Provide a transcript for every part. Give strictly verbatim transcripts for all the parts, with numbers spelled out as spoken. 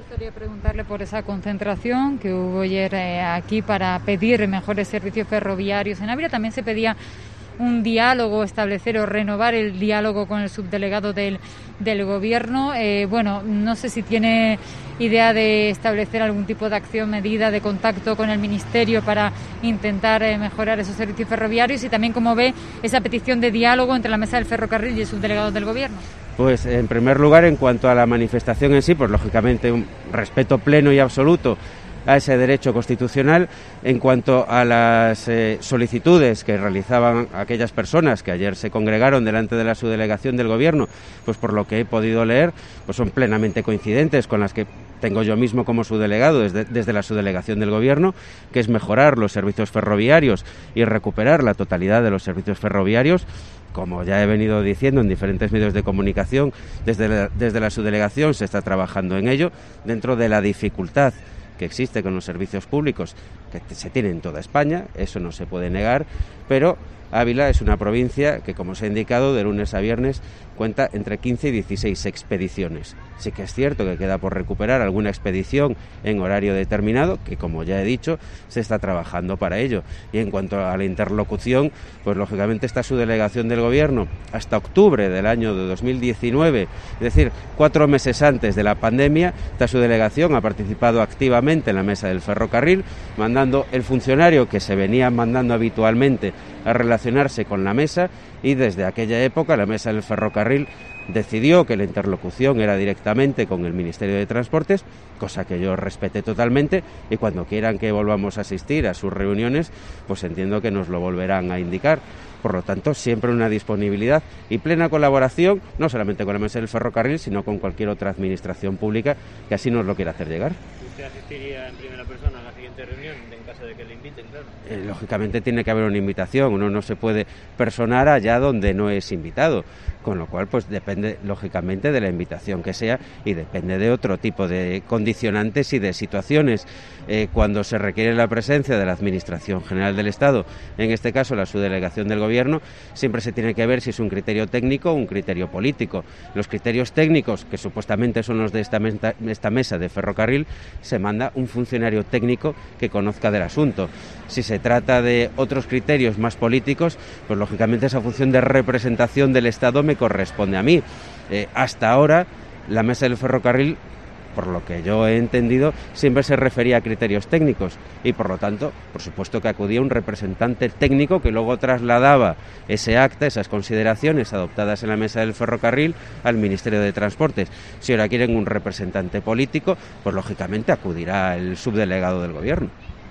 gustaría preguntarle por esa concentración que hubo ayer eh, aquí para pedir mejores servicios ferroviarios en Ávila. También se pedía un diálogo, establecer o renovar el diálogo con el subdelegado del, del Gobierno. Eh, bueno, no sé si tiene idea de establecer algún tipo de acción, medida de contacto con el Ministerio para intentar eh, mejorar esos servicios ferroviarios, y también cómo ve esa petición de diálogo entre la Mesa del Ferrocarril y el subdelegado del Gobierno. Pues en primer lugar, en cuanto a la manifestación en sí, pues lógicamente un respeto pleno y absoluto a ese derecho constitucional. En cuanto a las eh, solicitudes que realizaban aquellas personas que ayer se congregaron delante de la subdelegación del Gobierno, pues por lo que he podido leer, pues son plenamente coincidentes con las que tengo yo mismo como subdelegado desde, desde la subdelegación del Gobierno, que es mejorar los servicios ferroviarios y recuperar la totalidad de los servicios ferroviarios. Como ya he venido diciendo en diferentes medios de comunicación, desde la, desde la subdelegación se está trabajando en ello, dentro de la dificultad que existe con los servicios públicos que se tiene en toda España, eso no se puede negar, pero Ávila es una provincia que, como se ha indicado, de lunes a viernes cuenta entre quince y dieciséis expediciones. Sí que es cierto que queda por recuperar alguna expedición en horario determinado, que, como ya he dicho, se está trabajando para ello. Y en cuanto a la interlocución, pues lógicamente está su delegación del Gobierno hasta octubre del año de dos mil diecinueve, es decir, cuatro meses antes de la pandemia. Esta su delegación ha participado activamente en la Mesa del Ferrocarril, mandando el funcionario que se venía mandando habitualmente a relacionarse con la mesa, y desde aquella época la Mesa del Ferrocarril decidió que la interlocución era directamente con el Ministerio de Transportes, cosa que yo respeté totalmente, y cuando quieran que volvamos a asistir a sus reuniones, pues entiendo que nos lo volverán a indicar. Por lo tanto, siempre una disponibilidad y plena colaboración, no solamente con la Mesa del Ferrocarril, sino con cualquier otra administración pública que así nos lo quiera hacer llegar. ¿Usted asistiría en primera persona a la siguiente reunión, en caso de que le inviten, claro? Eh, lógicamente tiene que haber una invitación, uno no se puede personar allá donde no es invitado, con lo cual pues depende lógicamente de la invitación que sea, y depende de otro tipo de condicionantes y de situaciones. Eh, cuando se requiere la presencia de la Administración General del Estado, en este caso la subdelegación del Gobierno, siempre se tiene que ver si es un criterio técnico o un criterio político. Los criterios técnicos, que supuestamente son los de esta mesa, esta mesa de ferrocarril, se manda un funcionario técnico que conozca del asunto. Si se trata de otros criterios más políticos, pues lógicamente esa función de representación del Estado me corresponde a mí. Eh, hasta ahora, la Mesa del Ferrocarril, por lo que yo he entendido, siempre se refería a criterios técnicos, y por lo tanto, por supuesto que acudía un representante técnico que luego trasladaba ese acta, esas consideraciones adoptadas en la Mesa del Ferrocarril, al Ministerio de Transportes. Si ahora quieren un representante político, pues lógicamente acudirá el subdelegado del Gobierno.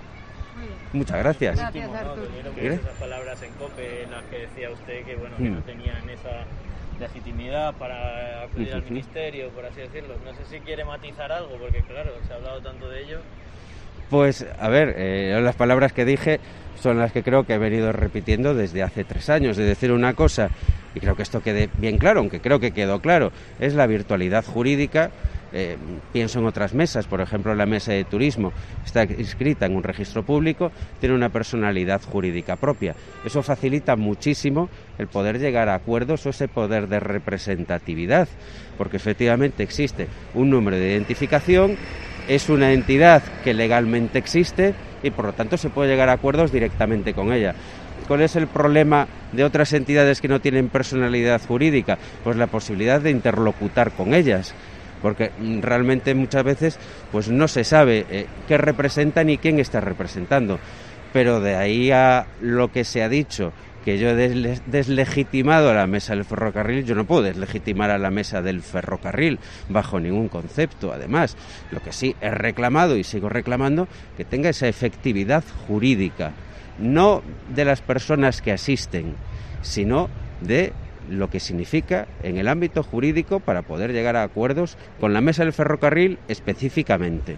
Muchas gracias. Gracias, Artur. ¿Eh? Esas palabras en COPE en las que decía usted que bueno que mm. no tenían esa legitimidad para acudir uh-huh. al Ministerio, por así decirlo. No sé si quiere matizar algo, porque claro, se ha hablado tanto de ello. Pues, a ver, eh, las palabras que dije son las que creo que he venido repitiendo desde hace tres años, de decir una cosa, y creo que esto quede bien claro, aunque creo que quedó claro, es la virtualidad jurídica. Eh, pienso en otras mesas, por ejemplo la mesa de turismo está inscrita en un registro público, tiene una personalidad jurídica propia. Eso facilita muchísimo el poder llegar a acuerdos o ese poder de representatividad, porque efectivamente existe un número de identificación, es una entidad que legalmente existe y por lo tanto se puede llegar a acuerdos directamente con ella. ¿Cuál es el problema de otras entidades que no tienen personalidad jurídica? Pues la posibilidad de interlocutar con ellas, porque realmente muchas veces pues no se sabe eh, qué representan y quién está representando. Pero de ahí a lo que se ha dicho, que yo he des- deslegitimado a la Mesa del Ferrocarril, yo no puedo deslegitimar a la Mesa del Ferrocarril bajo ningún concepto. Además, lo que sí he reclamado y sigo reclamando, que tenga esa efectividad jurídica, no de las personas que asisten, sino de lo que significa en el ámbito jurídico para poder llegar a acuerdos con la Mesa del Ferrocarril específicamente.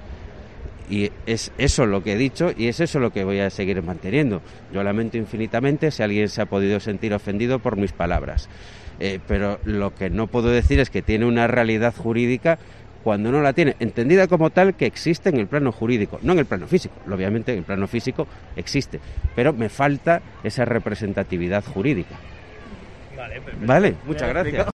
Y es eso lo que he dicho y es eso lo que voy a seguir manteniendo. Yo lamento infinitamente si alguien se ha podido sentir ofendido por mis palabras, eh, pero lo que no puedo decir es que tiene una realidad jurídica cuando no la tiene, entendida como tal, que existe en el plano jurídico, no en el plano físico. Obviamente en el plano físico existe, pero me falta esa representatividad jurídica. Vale, perfecto. Vale, muchas gracias.